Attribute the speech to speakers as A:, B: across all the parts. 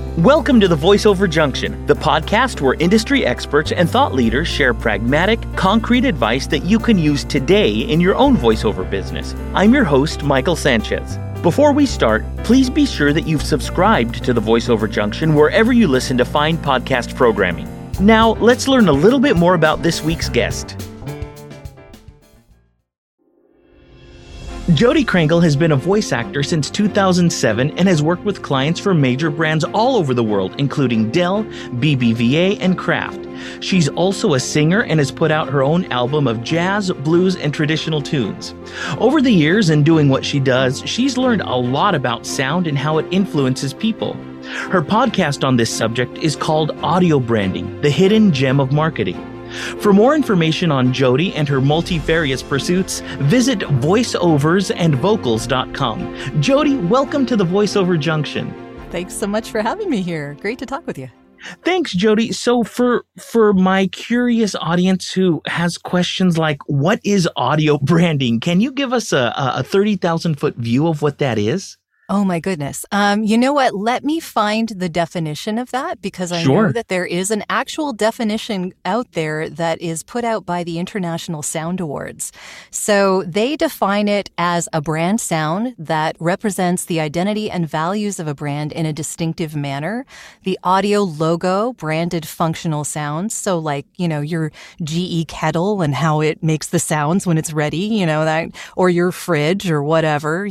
A: Welcome to the VoiceOver Junction, the podcast where industry experts and thought leaders share pragmatic, concrete advice that you can use today in your own voiceover business. I'm your host, Michael Sanchez. Before we start, please be sure that you've subscribed to the VoiceOver Junction wherever you listen to fine podcast programming. Now, let's learn a little bit more about this week's guest. Jodi Krangle has been a voice actor since 2007 and has worked with clients for major brands all over the world, including Dell, BBVA, and Kraft. She's also a singer and has put out her own album of jazz, blues, and traditional tunes. Over the years in doing what she does, she's learned a lot about sound and how it influences people. Her podcast on this subject is called Audio Branding, the Hidden Gem of Marketing. For more information on Jodi and her multifarious pursuits, visit voiceoversandvocals.com. Jodi, welcome to the VoiceOver Junction.
B: Thanks so much for having me here. Great to talk with you.
A: Thanks, Jodi. So for my curious audience who has questions like, what is audio branding? Can you give us a 30,000-foot view of what that is?
B: Oh, my goodness. You know what? Let me find the definition of that because I know that there is an actual definition out there that is put out by the International Sound Awards. So they define it as a brand sound that represents the identity and values of a brand in a distinctive manner. The audio logo, branded functional sounds. So like, your GE kettle and how it makes the sounds when it's ready, that, or your fridge or whatever,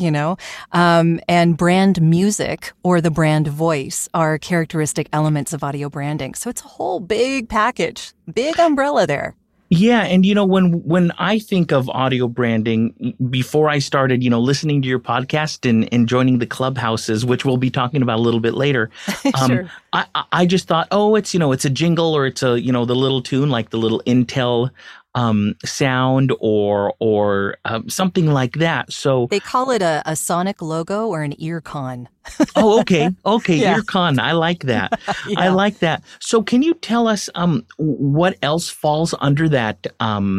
B: and brand music or the brand voice are characteristic elements of audio branding. So it's a whole big package, big umbrella there.
A: Yeah. And, when I think of audio branding, before I started, listening to your podcast and joining the clubhouses, which we'll be talking about a little bit later,
B: Sure.
A: I just thought, it's a jingle or it's the little tune, like the little Intel sound or something like that. So
B: they call it a sonic logo or an ear con.
A: Oh, okay.
B: Yeah.
A: Ear con. I like that.
B: Yeah.
A: I like that. So can you tell us what else falls under that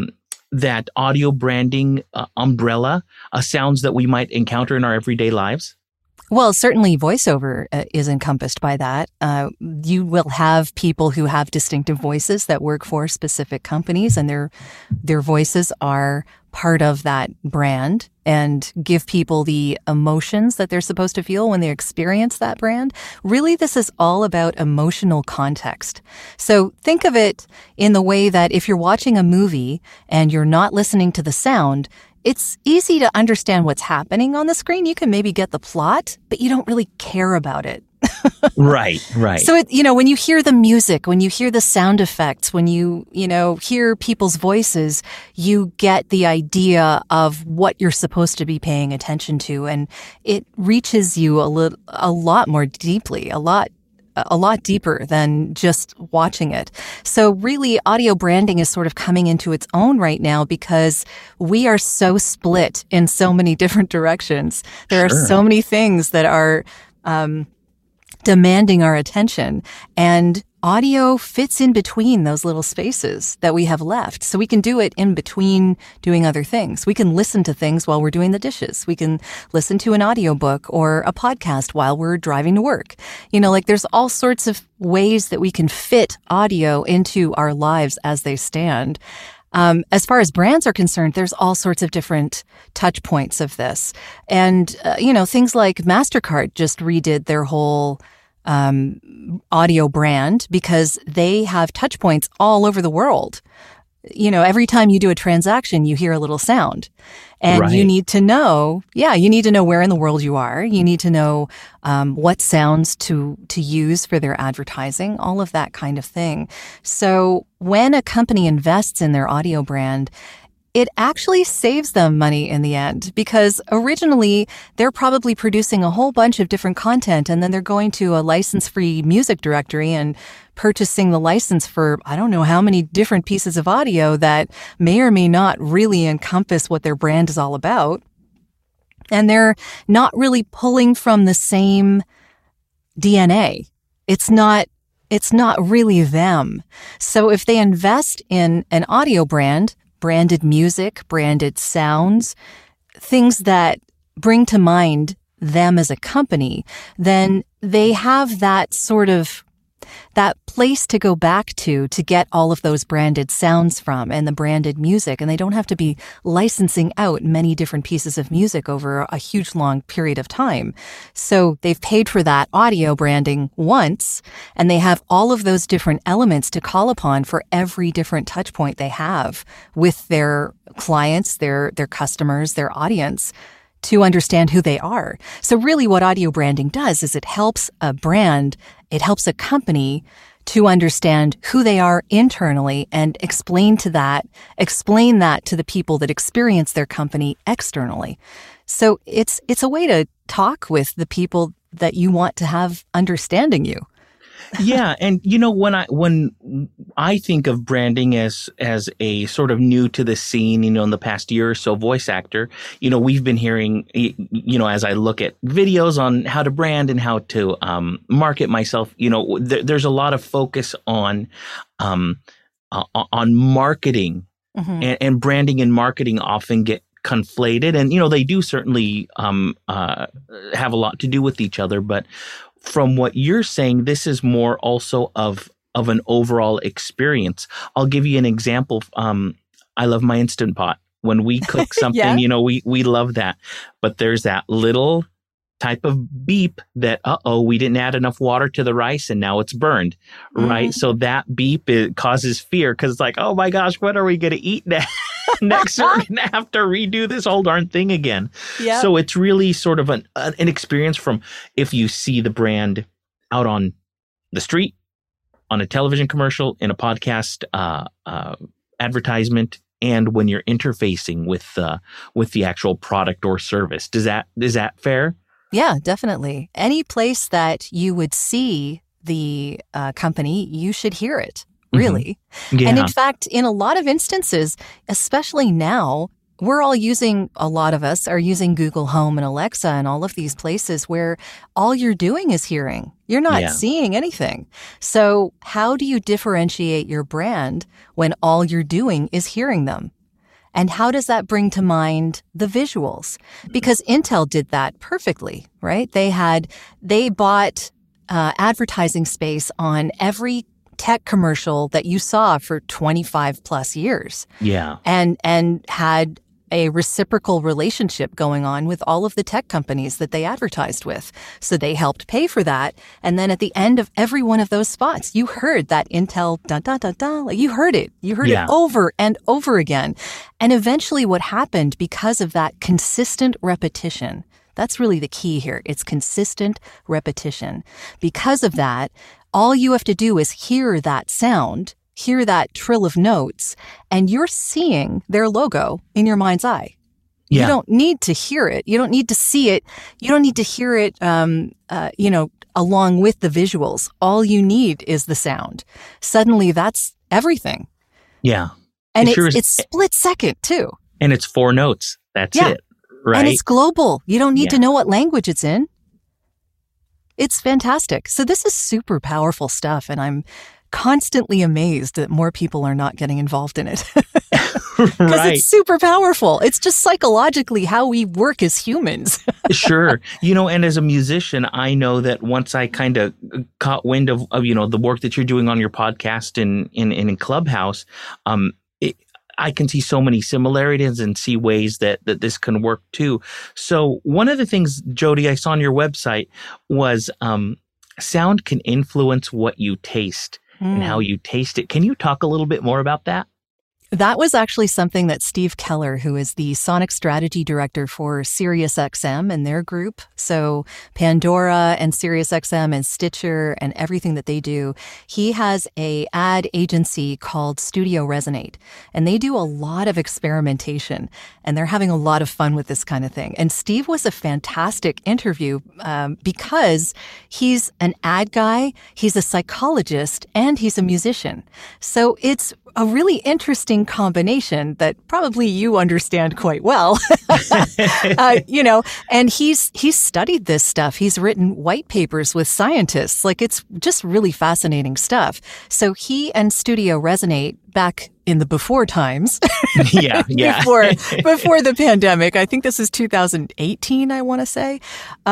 A: audio branding umbrella, sounds that we might encounter in our everyday lives?
B: Well, certainly voiceover is encompassed by that. You will have people who have distinctive voices that work for specific companies, and their voices are part of that brand and give people the emotions that they're supposed to feel when they experience that brand. Really, this is all about emotional context. So think of it in the way that if you're watching a movie and you're not listening to the sound, it's easy to understand what's happening on the screen. You can maybe get the plot, but you don't really care about it.
A: Right.
B: So, when you hear the music, when you hear the sound effects, when you hear people's voices, you get the idea of what you're supposed to be paying attention to. And it reaches you a lot more deeply, a lot deeper than just watching it. So really, audio branding is sort of coming into its own right now because we are so split in so many different directions. There are so many things that are demanding our attention, and audio fits in between those little spaces that we have left. So we can do it in between doing other things. We can listen to things while we're doing the dishes. We can listen to an audiobook or a podcast while we're driving to work. There's all sorts of ways that we can fit audio into our lives as they stand. As far as brands are concerned, there's all sorts of different touch points of this. And, things like MasterCard just redid their whole audio brand because they have touch points all over the world. Every time you do a transaction, you hear a little sound. And you need to know, where in the world you are. You need to know what sounds to use for their advertising, all of that kind of thing. So when a company invests in their audio brand, it actually saves them money in the end because originally they're probably producing a whole bunch of different content and then they're going to a license-free music directory and purchasing the license for I don't know how many different pieces of audio that may or may not really encompass what their brand is all about. And they're not really pulling from the same DNA. It's not really them. So if they invest in an audio brand, branded music, branded sounds, things that bring to mind them as a company, then they have that sort of that place to go back to get all of those branded sounds from and the branded music. And they don't have to be licensing out many different pieces of music over a huge long period of time. So they've paid for that audio branding once, and they have all of those different elements to call upon for every different touch point they have with their clients, their customers, their audience, to understand who they are. So really what audio branding does is it helps a brand, it helps a company to understand who they are internally and explain that to the people that experience their company externally. So it's a way to talk with the people that you want to have understanding you.
A: Yeah. And, when I think of branding as a sort of new to the scene, in the past year or so, voice actor, we've been hearing, as I look at videos on how to brand and how to market myself, there's a lot of focus on marketing, and branding and marketing often get conflated. And, they do certainly have a lot to do with each other. But from what you're saying, this is more also of an overall experience. I'll give you an example. I love my Instant Pot. When we cook something, we love that. But there's that little type of beep that, we didn't add enough water to the rice and now it's burned, right? So that beep, it causes fear because it's like, oh my gosh, what are we going to eat next? Next, we're going to have to redo this whole darn thing again. Yep. So it's really sort of an experience from if you see the brand out on the street, on a television commercial, in a podcast advertisement, and when you're interfacing with the actual product or service. Is that fair?
B: Yeah, definitely. Any place that you would see the company, you should hear it. Really. Yeah. And in fact, in a lot of instances, especially now, a lot of us are using Google Home and Alexa and all of these places where all you're doing is hearing. You're not seeing anything. So how do you differentiate your brand when all you're doing is hearing them? And how does that bring to mind the visuals? Because Intel did that perfectly, right? They bought advertising space on every tech commercial that you saw for 25 plus years. Yeah. And had a reciprocal relationship going on with all of the tech companies that they advertised with. So they helped pay for that. And then at the end of every one of those spots, you heard that Intel da da da da. Like you heard it. You heard it over and over again. And eventually what happened because of that consistent repetition, that's really the key here. It's consistent repetition. Because of that, all you have to do is hear that sound, hear that trill of notes, and you're seeing their logo in your mind's eye. Yeah. You don't need to hear it. You don't need to see it. You don't need to hear it, along with the visuals. All you need is the sound. Suddenly, that's everything.
A: Yeah.
B: And it's split second, too.
A: And it's 4 notes. That's it. Right.
B: And it's global. You don't need to know what language it's in. It's fantastic. So this is super powerful stuff, and I'm constantly amazed that more people are not getting involved in it. Because it's super powerful. It's just psychologically how we work as humans.
A: Sure. And as a musician, I know that once I kind of caught wind of the work that you're doing on your podcast in Clubhouse, I can see so many similarities and see ways that this can work too. So one of the things, Jody, I saw on your website was sound can influence what you taste and how you taste it. Can you talk a little bit more about that?
B: That was actually something that Steve Keller, who is the Sonic Strategy Director for SiriusXM and their group, so Pandora and SiriusXM and Stitcher and everything that they do, he has a ad agency called Studio Resonate, and they do a lot of experimentation, and they're having a lot of fun with this kind of thing. And Steve was a fantastic interview because he's an ad guy, he's a psychologist, and he's a musician. So it's a really interesting combination that probably you understand quite well, and he's studied this stuff. He's written white papers with scientists. Like, it's just really fascinating stuff. So he and Studio Resonate back in the before times.
A: Yeah.
B: before the pandemic. I think this is 2018, I want to say.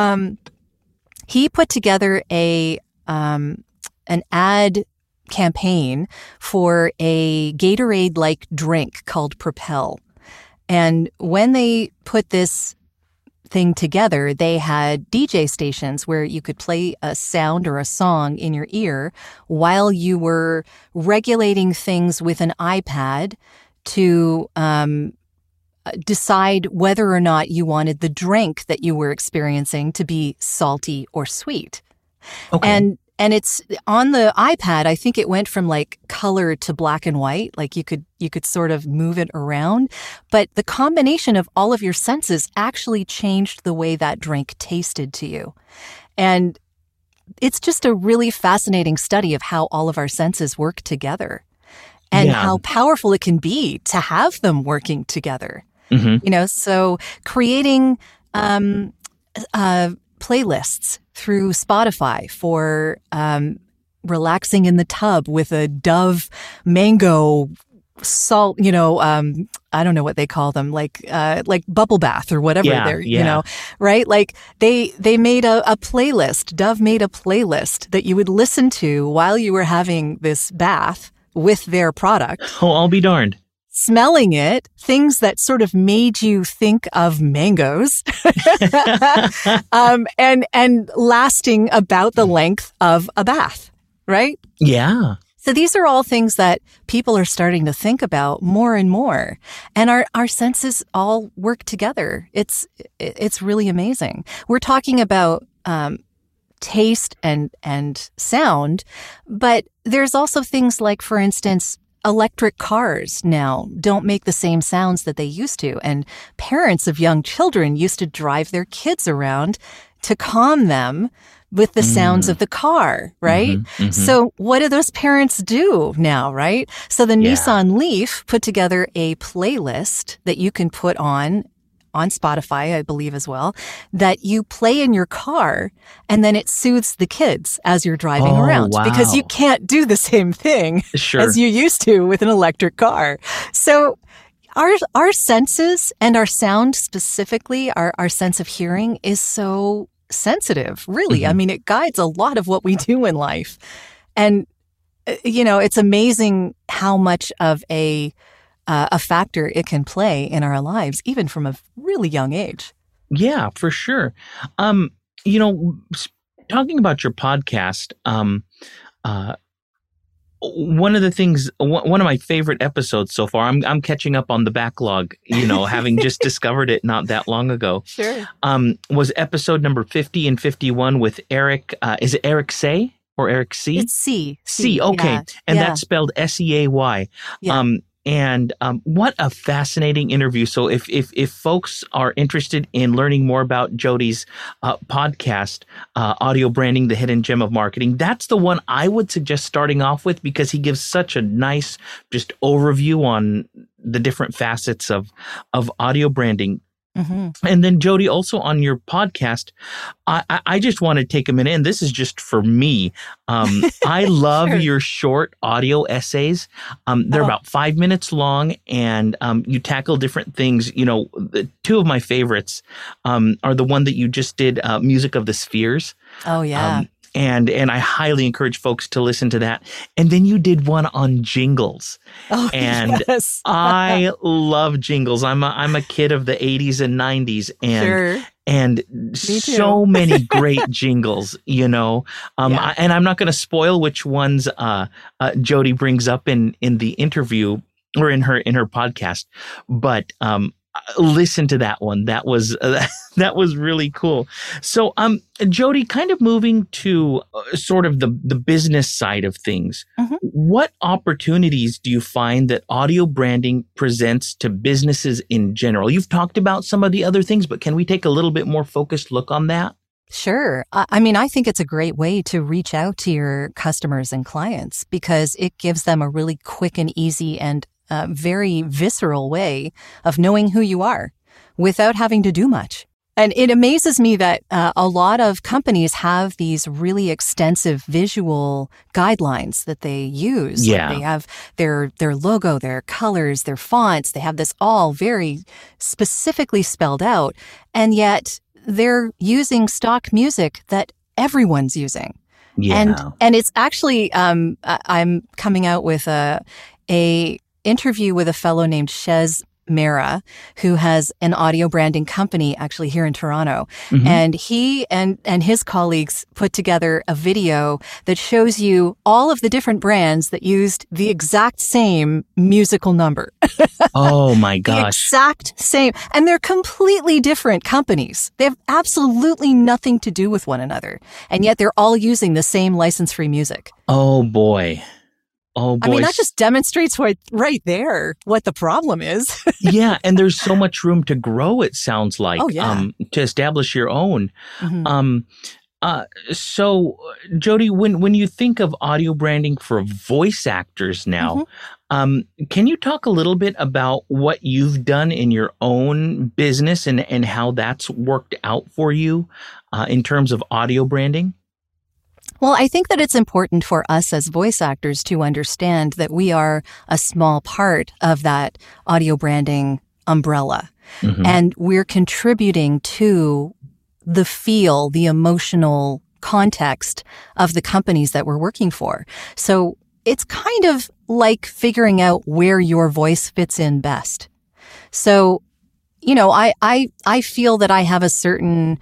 B: He put together an ad campaign for a Gatorade-like drink called Propel. And when they put this thing together, they had DJ stations where you could play a sound or a song in your ear while you were regulating things with an iPad to decide whether or not you wanted the drink that you were experiencing to be salty or sweet.
A: Okay.
B: And it's on the iPad, I think it went from like color to black and white. Like you could sort of move it around. But the combination of all of your senses actually changed the way that drink tasted to you. And it's just a really fascinating study of how all of our senses work together and how powerful it can be to have them working together.
A: Mm-hmm.
B: So creating playlists through Spotify for relaxing in the tub with a Dove mango salt, I don't know what they call them, like bubble bath or whatever right? Like they made a playlist. Dove made a playlist that you would listen to while you were having this bath with their product.
A: Oh, I'll be darned.
B: Smelling it, things that sort of made you think of mangoes, and lasting about the length of a bath, right?
A: Yeah.
B: So these are all things that people are starting to think about more and more, and our senses all work together. It's really amazing. We're talking about taste and sound, but there's also things like, for instance, electric cars now don't make the same sounds that they used to. And parents of young children used to drive their kids around to calm them with the sounds of the car, right?
A: Mm-hmm, mm-hmm.
B: So what do those parents do now, right? So the Nissan Leaf put together a playlist that you can put on Spotify, I believe as well, that you play in your car and then it soothes the kids as you're driving around because you can't do the same thing as you used to with an electric car. So our senses and our sound specifically, our sense of hearing is so sensitive, really. Mm-hmm. I mean, it guides a lot of what we do in life. And, it's amazing how much of a factor it can play in our lives, even from a really young age.
A: Yeah, for sure. Talking about your podcast, one of the things, one of my favorite episodes so far, I'm catching up on the backlog, having just discovered it not that long ago.
B: Sure.
A: Was episode number 50 and 51 with Eric, is it Eric Say or Eric C?
B: It's C.
A: C, okay. Yeah. And that's spelled Seay.
B: Yeah.
A: And what a fascinating interview. So if folks are interested in learning more about Jody's podcast, Audio Branding, The Hidden Gem of Marketing, that's the one I would suggest starting off with because he gives such a nice just overview on the different facets of audio branding. Mm-hmm. And then Jody, also on your podcast, I just want to take a minute, and this is just for me. I love your short audio essays. They're about 5 minutes long, and you tackle different things. Two of my favorites are the one that you just did, Music of the Spheres.
B: Oh, yeah.
A: And I highly encourage folks to listen to that. And then you did one on jingles.
B: Oh,
A: and
B: yes.
A: I love jingles. I'm a kid of the 80s and 90s. And so many great jingles, and I'm not going to spoil which ones Jody brings up in the interview or in her podcast, but listen to that one. That was really cool. So, Jody, kind of moving to sort of the business side of things. Mm-hmm. What opportunities do you find that audio branding presents to businesses in general? You've talked about some of the other things, but can we take a little bit more focused look on that?
B: Sure. I mean, I think it's a great way to reach out to your customers and clients because it gives them a really quick and easy and very visceral way of knowing who you are without having to do much. And it amazes me that a lot of companies have these really extensive visual guidelines that they use.
A: Yeah.
B: Like they have their logo, their colors, their fonts. They have this all very specifically spelled out. And yet they're using stock music that everyone's using.
A: Yeah.
B: And it's actually, I'm coming out with a interview with a fellow named Shez Mera, who has an audio branding company actually here in Toronto.
A: Mm-hmm.
B: And he and his colleagues put together a video that shows you all of the different brands that used the exact same musical number.
A: Oh my gosh.
B: The exact same. And they're completely different companies. They have absolutely nothing to do with one another. And yet they're all using the same license-free music.
A: Oh boy. Oh boy.
B: I mean, that just demonstrates right there what the problem is.
A: Yeah, and there's so much room to grow, it sounds like, to establish your own.
B: Mm-hmm.
A: So, Jody, when you think of audio branding for voice actors now, can you talk a little bit about what you've done in your own business and how that's worked out for you in terms of audio branding?
B: Well, I think that it's important for us as voice actors to understand that we are a small part of that audio branding umbrella. Mm-hmm. And we're contributing to the feel, the emotional context of the companies that we're working for. So it's kind of like figuring out where your voice fits in best. So, you know, I feel that I have a certain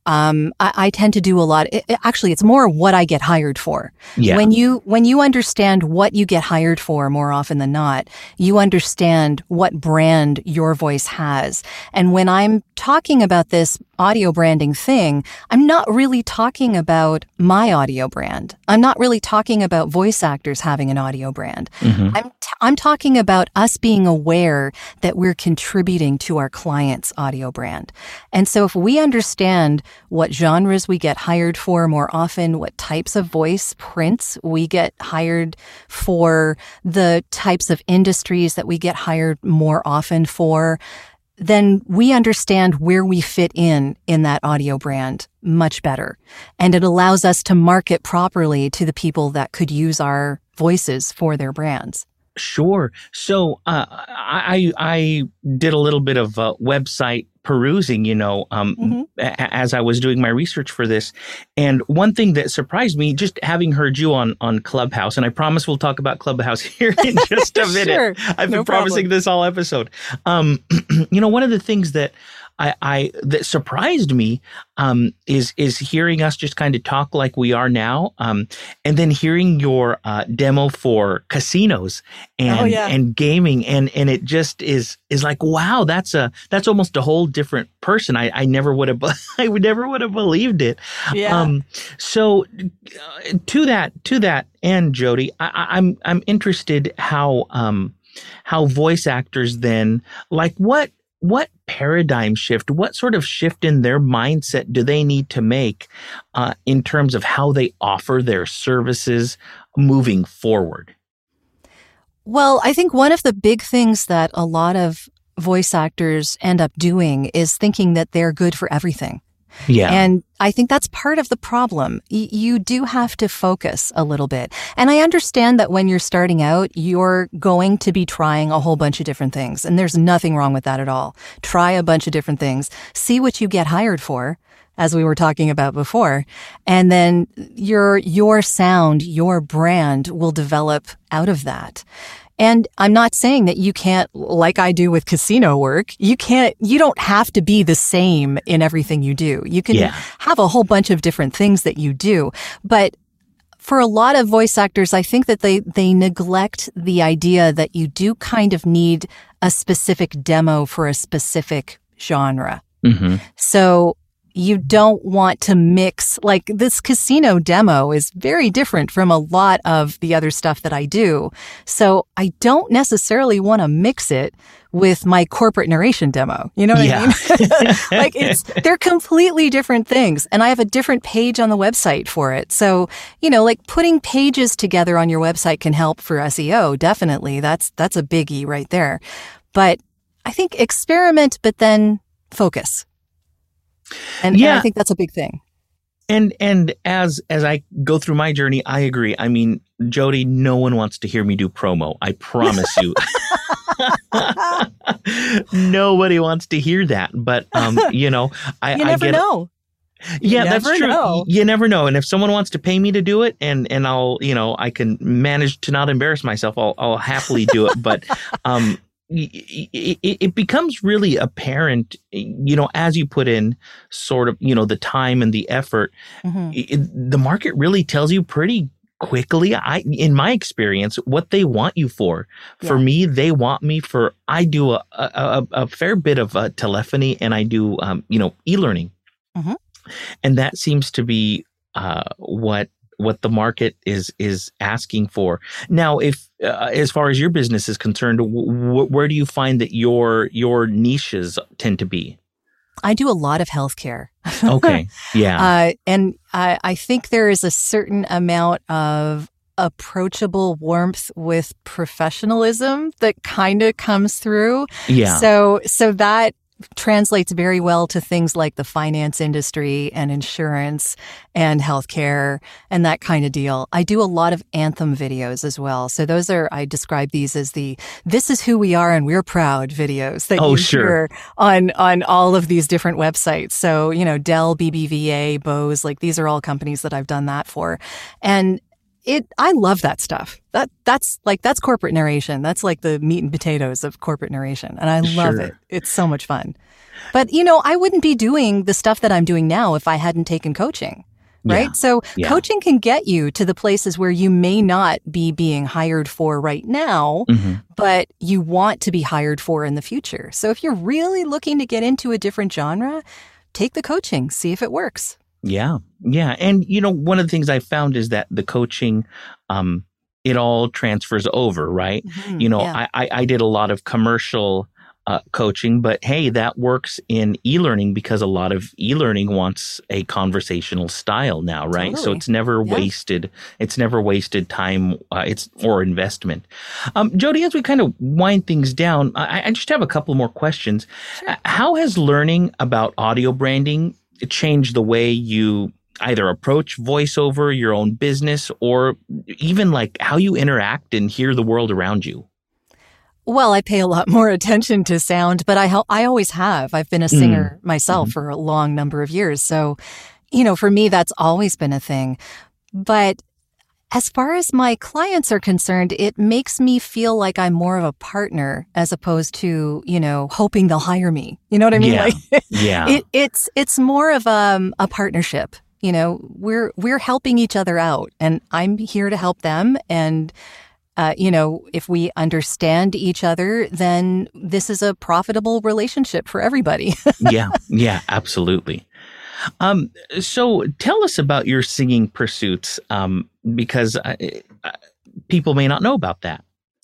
B: I tend to do a lot. Actually, it's more what I get hired for.
A: Yeah.
B: When you understand what you get hired for more often than not, you understand what brand your voice has. And when I'm talking about this audio branding thing, I'm not really talking about my audio brand. I'm not really talking about voice actors having an audio brand. Mm-hmm. I'm talking about us being aware that we're contributing to our client's audio brand. And so if we understand what genres we get hired for more often, what types of voice prints we get hired for, the types of industries that we get hired more often for, then we understand where we fit in that audio brand much better. And it allows us to market properly to the people that could use our voices for their brands.
A: Sure. So I did a little bit of website perusing, as I was doing my research for this. And one thing that surprised me, just having heard you on Clubhouse, and I promise we'll talk about Clubhouse here in just a minute.
B: Sure.
A: I've been promising this all episode. One of the things that that surprised me is hearing us just kind of talk like we are now, and then hearing your demo for casinos and gaming, and it just is like, wow, that's almost a whole different person. I never would have believed it.
B: Yeah.
A: So to that end, Jody, I'm interested how voice actors then, like, what paradigm shift, what sort of shift in their mindset do they need to make in terms of how they offer their services moving forward?
B: Well, I think one of the big things that a lot of voice actors end up doing is thinking that they're good for everything.
A: Yeah.
B: And I think that's part of the problem. You do have to focus a little bit. And I understand that when you're starting out, you're going to be trying a whole bunch of different things. And there's nothing wrong with that at all. Try a bunch of different things. See what you get hired for, as we were talking about before. And then your sound, your brand will develop out of that. And I'm not saying that you can't, like I do with casino work, you don't have to be the same in everything you do. You can have a whole bunch of different things that you do. But for a lot of voice actors, I think that they neglect the idea that you do kind of need a specific demo for a specific genre. Mm-hmm. So you don't want to mix, like, this casino demo is very different from a lot of the other stuff that I do. So I don't necessarily want to mix it with my corporate narration demo. You know what I mean? They're completely different things. And I have a different page on the website for it. So, putting pages together on your website can help for SEO. Definitely. That's a biggie right there. But I think experiment, but then focus. And I think that's a big thing.
A: And as I go through my journey, I agree. I mean, Jody, no one wants to hear me do promo. I promise you. Nobody wants to hear that. But you never
B: know.
A: Yeah, that's true. You never know. And if someone wants to pay me to do it and I'll, I can manage to not embarrass myself, I'll happily do it. But it becomes really apparent, as you put in sort of, the time and the effort, the market really tells you pretty quickly, in my experience, what they want you for. Yeah. For me, they want me for, I do a fair bit of telephony and I do, e-learning. Mm-hmm. And that seems to be what the market is asking for. Now, if as far as your business is concerned, where do you find that your niches tend to be?
B: I do a lot of healthcare.
A: Okay, yeah.
B: And I think there is a certain amount of approachable warmth with professionalism that kind of comes through.
A: Yeah.
B: So that translates very well to things like the finance industry and insurance and healthcare and that kind of deal. I do a lot of anthem videos as well. So I describe these as this is who we are and we're proud videos that hear on all of these different websites. So, Dell, BBVA, Bose, these are all companies that I've done that for. And I love that stuff. That's corporate narration. That's like the meat and potatoes of corporate narration. And I love it. It's so much fun. But, I wouldn't be doing the stuff that I'm doing now if I hadn't taken coaching. Right. Yeah. So coaching can get you to the places where you may not be being hired for right now, but you want to be hired for in the future. So if you're really looking to get into a different genre, take the coaching, see if it works.
A: Yeah. Yeah. And, one of the things I found is that the coaching, it all transfers over, right? Mm-hmm, I did a lot of commercial coaching, but hey, that works in e-learning because a lot of e-learning wants a conversational style now, right? Totally. So it's never wasted. It's never wasted time. Or investment. Jody, as we kind of wind things down, I just have a couple more questions. Sure. How has learning about audio branding changed the way you either approach voiceover, your own business, or even how you interact and hear the world around you?
B: Well, I pay a lot more attention to sound, but I always have. I've been a singer myself for a long number of years. So, for me, that's always been a thing. But as far as my clients are concerned, it makes me feel like I'm more of a partner as opposed to, hoping they'll hire me. You know what I mean?
A: Yeah.
B: It's more of a partnership. We're helping each other out, and I'm here to help them. And if we understand each other, then this is a profitable relationship for everybody. Yeah, absolutely.
A: So tell us about your singing pursuits, because people may not know about that.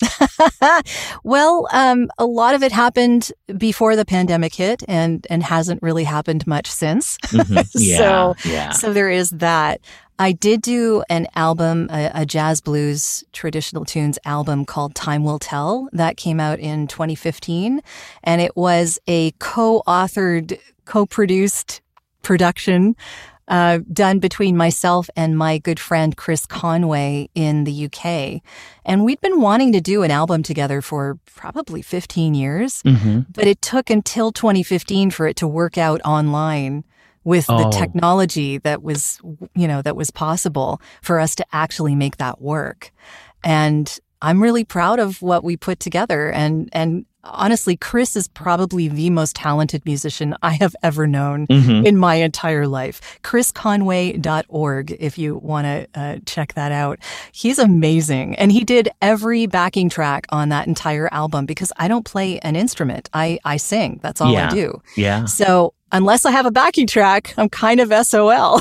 B: Well, a lot of it happened before the pandemic hit and hasn't really happened much since.
A: Mm-hmm.
B: So there is that. I did do an album, a jazz blues traditional tunes album called Time Will Tell that came out in 2015. And it was a co-authored, co-produced production done between myself and my good friend Chris Conway in the UK. And we'd been wanting to do an album together for probably 15 years, but it took until 2015 for it to work out online with the technology that was possible for us to actually make that work. And I'm really proud of what we put together. And honestly, Chris is probably the most talented musician I have ever known in my entire life. ChrisConway.org, if you want to check that out. He's amazing. And he did every backing track on that entire album because I don't play an instrument. I sing. That's all I do.
A: Yeah.
B: So unless I have a backing track, I'm kind of SOL.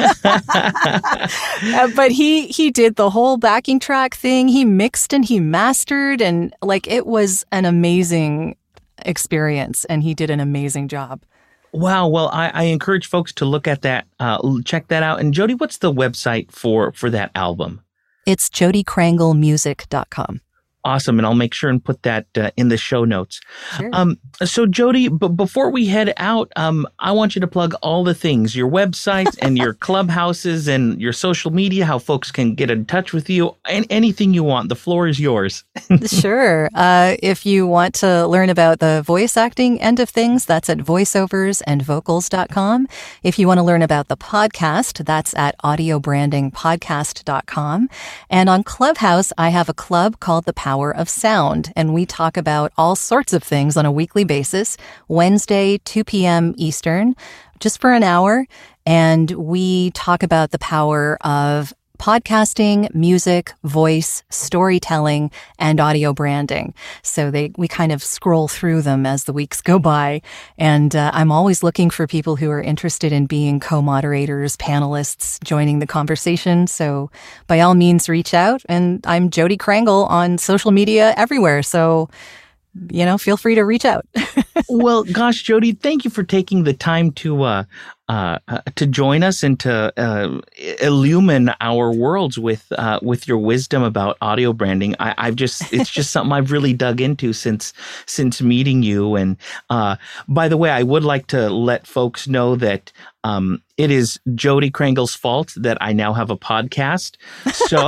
B: But he did the whole backing track thing. He mixed and he mastered, and it was an amazing experience, and he did an amazing job.
A: Wow. Well, I encourage folks to look at that, check that out. And Jody, what's the website for that album?
B: It's jodykranglemusic.com.
A: Awesome. And I'll make sure and put that in the show notes.
B: Sure.
A: So Jody, before we head out, I want you to plug all the things, your websites and your clubhouses and your social media, how folks can get in touch with you, and anything you want. The floor is yours.
B: Sure. If you want to learn about the voice acting end of things, that's at voiceoversandvocals.com. If you want to learn about the podcast, that's at audiobrandingpodcast.com. And on Clubhouse, I have a club called The Power of Sound, and we talk about all sorts of things on a weekly basis, Wednesday, 2 p.m. Eastern, just for an hour. And we talk about the power of podcasting, music, voice, storytelling, and audio branding. So we kind of scroll through them as the weeks go by. And I'm always looking for people who are interested in being co-moderators, panelists, joining the conversation. So by all means, reach out. And I'm Jody Krangle on social media everywhere. So feel free to reach out.
A: Well, gosh, Jody, thank you for taking the time to join us and to illumine our worlds with your wisdom about audio branding. It's just something I've really dug into since meeting you. And by the way, I would like to let folks know that it is Jody Krangle's fault that I now have a podcast. So,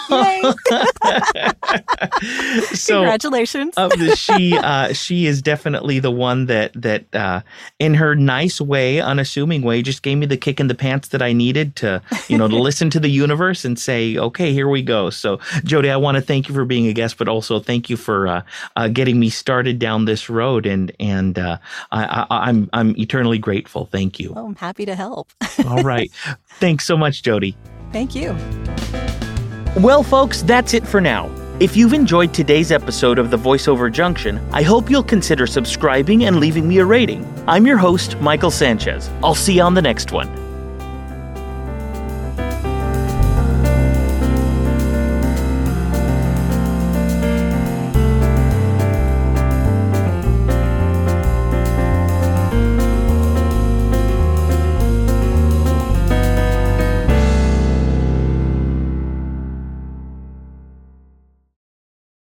B: Congratulations.
A: She is definitely the one that in her nice way, unassuming way, just gave me the kick in the pants that I needed to listen to the universe and say, okay, here we go. So, Jody, I want to thank you for being a guest, but also thank you for getting me started down this road. And I'm eternally grateful. Thank you.
B: Oh, I'm happy to help.
A: All right. Thanks so much, Jody.
B: Thank you.
A: Well, folks, that's it for now. If you've enjoyed today's episode of The VoiceOver Junction, I hope you'll consider subscribing and leaving me a rating. I'm your host, Michael Sanchez. I'll see you on the next one.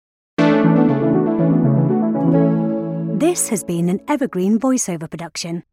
C: This has been an Evergreen VoiceOver production.